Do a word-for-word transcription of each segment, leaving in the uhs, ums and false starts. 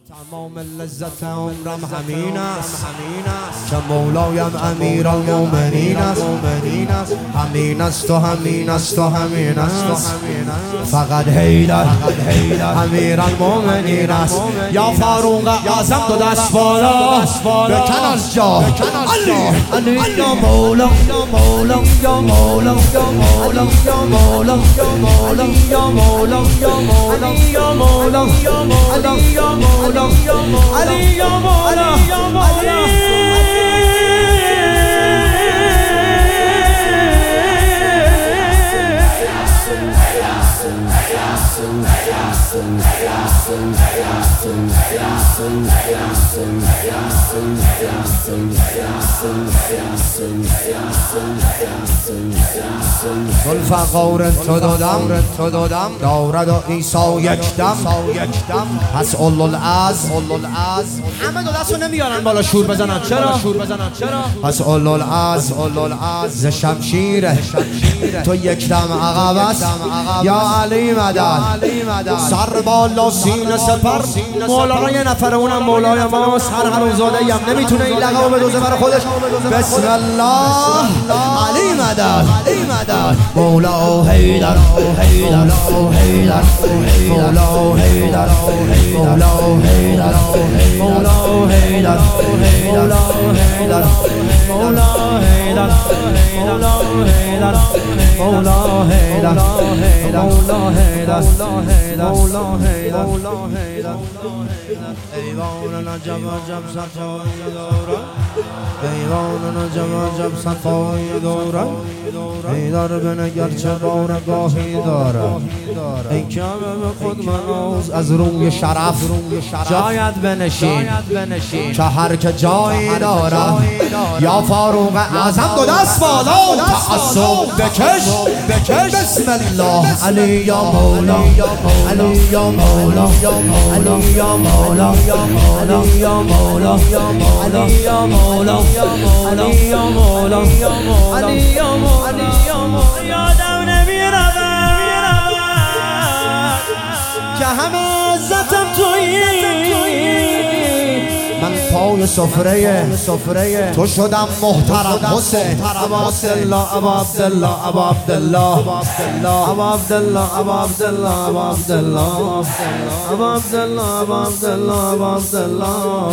تمام لذت عمرم همین است که مولایم امیر المؤمنین است همین است و همین است و همین است فقط حیدر امیر المؤمنین است یا فاروق اعظم دو دست بالا بکن از جا علی یا مولا یا مولا یا مولا یا مولا یا مولا یا مولا یا مولا یا مولا یا مولا علی یا مولا علی یا مولا یا مولا ذوالفقار تو دادم تو دادم دارد و عیسی یک دم پس اولوالعزم همه دو دستو نمیارن بالا شور بزنن چرا شور بزنن چرا پس اولوالعزم ز شمشیره تو یک دم عقب است یا علی مدد سر بالا سینه سپر مولانا یه نفر اونم مولای ماست هر حرومزاده ای هم نمیتونه این لقب بدوزه برای خودش بسم الله علی مدد مولا حیدر مولا حیدر مولا حیدر مولا حیدر مولا حیدر مولا حیدر مولا حیدر مولا حیدر مولا حیدر مولا حیدر مولا حیدر مولا حیدر ایوان نجم عجب صفای دارم ایوان نجم عجب صفای دارم حیدر بنگر چه بارگاهی دارم ای کعبه به خود مناز از روی شرف جایت بنشین که هر که جایی دارم یا فاروق اعظم دو دست بالا تعصب بکش بسم الله علی یا مولا علی یا مولا علی یا مولا علی یا مولا علی یا مولا علی یا مولا علی یا مولا یادم نمیرم که همه عزتم تویی من پای سفره تو شدم محترم حسین ابا عبدالله ابا عبدالله ابا عبدالله ابا عبدالله ابا عبدالله ابا عبدالله ابا عبدالله ابا عبدالله ابا عبدالله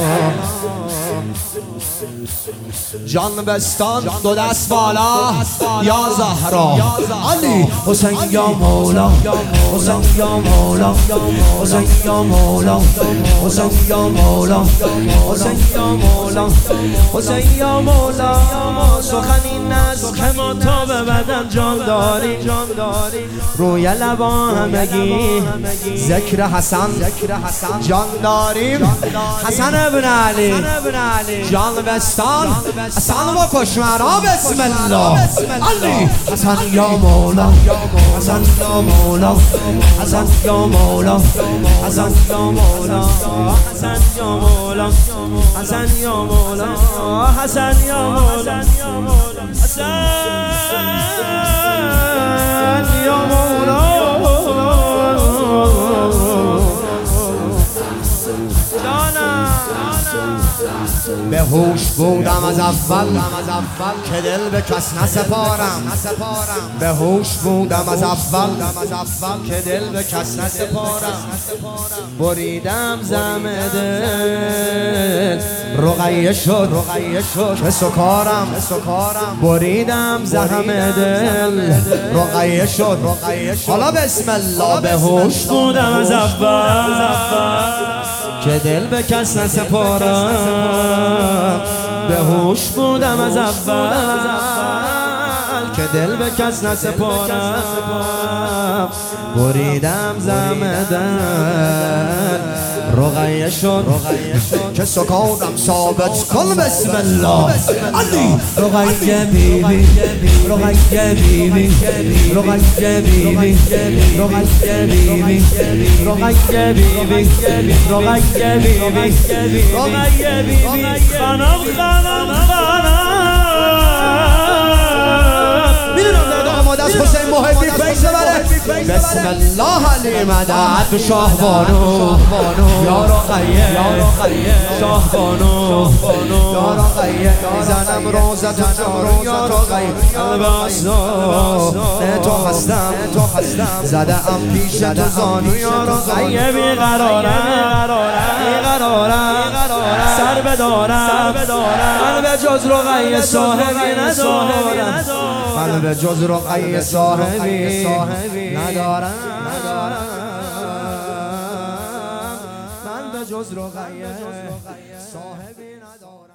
جان بستان دو دست بالا یا زهرا علی حسین یا مولا حسین یا مولا حسین یا مولا حسین یا مولا حسین یا مولا حسین یا مولا سخن این است که ما تا به بدن جان داریم روی لبا همگی ذکر حسن جان داریم حسن ابن علی جان بستان حسن بکش مرا بسم الله علی حسن یا مولا حسن یا مولا حسن یا مولا حسن یا مولا حسن یا مولا حسن یا مولا حسن یا مولا حسن یا مولا به هوش بودم از اول که دل به کس نسپارم به هوش بودم از اول که دل به کس نسپارم بریدم زم دل رقیه شد که سکارم بریدم زم دل رقیه شد حالا بسم الله به هوش بودم از اول که دل به کس نسپارم به هوش بودم از اول که دل به کس نسپارم بریدم زم دل رقیه شد که سکانم ثابت کن بسم الله علی رقیه بیبی رقیه بیبی رقیه بیبی رقیه بیبی رقیه بیبی رقیه بیبی رقیه بیبی خانم خانم خانم میدونم در میرم از حسین محبی فیض بره. بسم الله علی مدد شاه بانو یا رقیه شاه بانو یا رقیه میزنم روزت و جارو یا رقیه الباسو تو هستم زدم پیش تو زانو یا رقیه بیقرارم بیقرارم سر بدارم من به جز رقیه صاحبی ندارم من به جز رقیه صاحبی ندارم من به جز رقیه صاحبی ندارم.